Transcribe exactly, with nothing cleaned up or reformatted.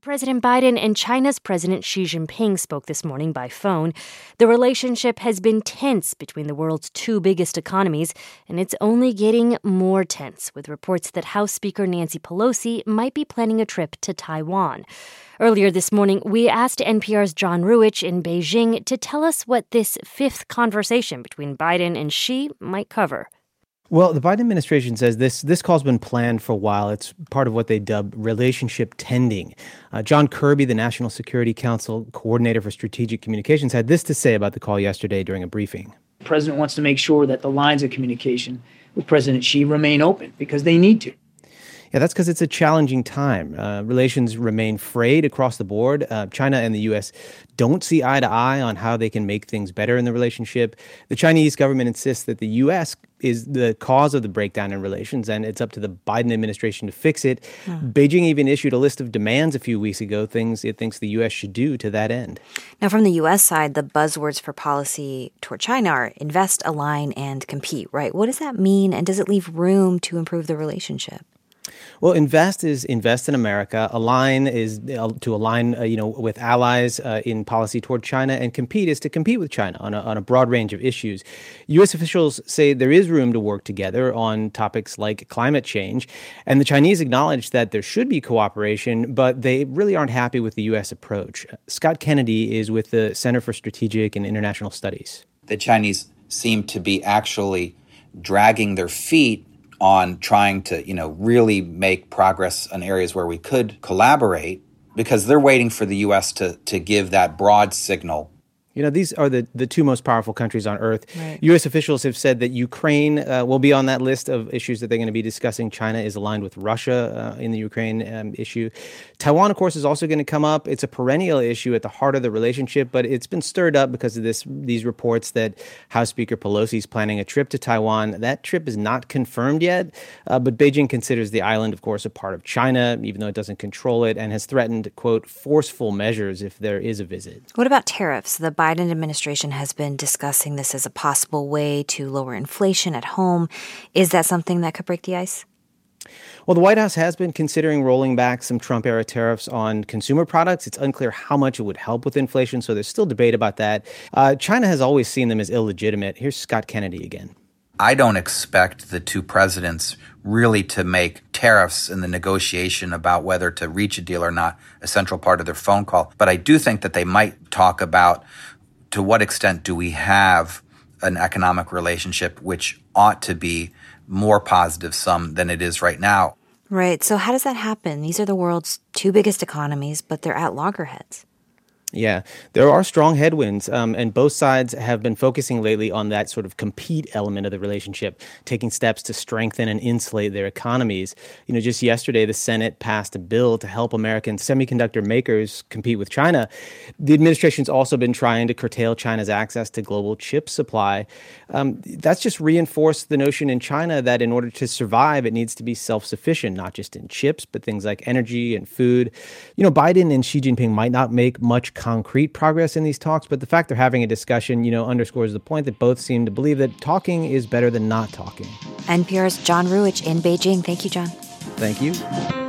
President Biden and China's President Xi Jinping spoke this morning by phone. The relationship has been tense between the world's two biggest economies, and it's only getting more tense with reports that House Speaker Nancy Pelosi might be planning a trip to Taiwan. Earlier this morning, we asked N P R's John Ruwitch in Beijing to tell us what this fifth conversation between Biden and Xi might cover. Well, the Biden administration says this this call's been planned for a while. It's part of what they dub relationship tending. Uh, John Kirby, the National Security Council coordinator for strategic communications, had this to say about the call yesterday during a briefing. The president wants to make sure that the lines of communication with President Xi remain open because they need to. Yeah, that's because it's a challenging time. Uh, relations remain frayed across the board. Uh, China and the U S don't see eye to eye on how they can make things better in the relationship. The Chinese government insists that the U S is the cause of the breakdown in relations, and it's up to the Biden administration to fix it. Hmm. Beijing even issued a list of demands a few weeks ago, things it thinks the U S should do to that end. Now, from the U S side, the buzzwords for policy toward China are invest, align, and compete, right? What does that mean, and does it leave room to improve the relationship? Well, invest is invest in America. Align is uh, to align, uh, you know, with allies uh, in policy toward China, and compete is to compete with China on a, on a broad range of issues. U S officials say there is room to work together on topics like climate change, and the Chinese acknowledge that there should be cooperation, but they really aren't happy with the U S approach. Scott Kennedy is with the Center for Strategic and International Studies. The Chinese seem to be actually dragging their feet on trying to, you know, really make progress in areas where we could collaborate, because they're waiting for the U S to to give that broad signal. You know, these are the, the two most powerful countries on earth. Right. U S officials have said that Ukraine uh, will be on that list of issues that they're going to be discussing. China is aligned with Russia uh, in the Ukraine um, issue. Taiwan, of course, is also going to come up. It's a perennial issue at the heart of the relationship, but it's been stirred up because of this these reports that House Speaker Pelosi is planning a trip to Taiwan. That trip is not confirmed yet, uh, but Beijing considers the island, of course, a part of China, even though it doesn't control it, and has threatened, quote, forceful measures if there is a visit. What about tariffs? The Biden administration has been discussing this as a possible way to lower inflation at home. Is that something that could break the ice? Well, the White House has been considering rolling back some Trump-era tariffs on consumer products. It's unclear how much it would help with inflation, so there's still debate about that. Uh, China has always seen them as illegitimate. Here's Scott Kennedy again. I don't expect the two presidents really to make tariffs in the negotiation about whether to reach a deal or not a central part of their phone call. But I do think that they might talk about to what extent do we have an economic relationship which ought to be more positive sum than it is right now. Right. So how does that happen? These are the world's two biggest economies, but they're at loggerheads. Yeah, there are strong headwinds, um, and both sides have been focusing lately on that sort of compete element of the relationship, taking steps to strengthen and insulate their economies. You know, just yesterday, the Senate passed a bill to help American semiconductor makers compete with China. The administration's also been trying to curtail China's access to global chip supply. Um, that's just reinforced the notion in China that in order to survive, it needs to be self-sufficient, not just in chips, but things like energy and food. You know, Biden and Xi Jinping might not make much concrete progress in these talks, but the fact they're having a discussion, you know, underscores the point that both seem to believe that talking is better than not talking. N P R's John Ruwitch in Beijing. Thank you, John. Thank you.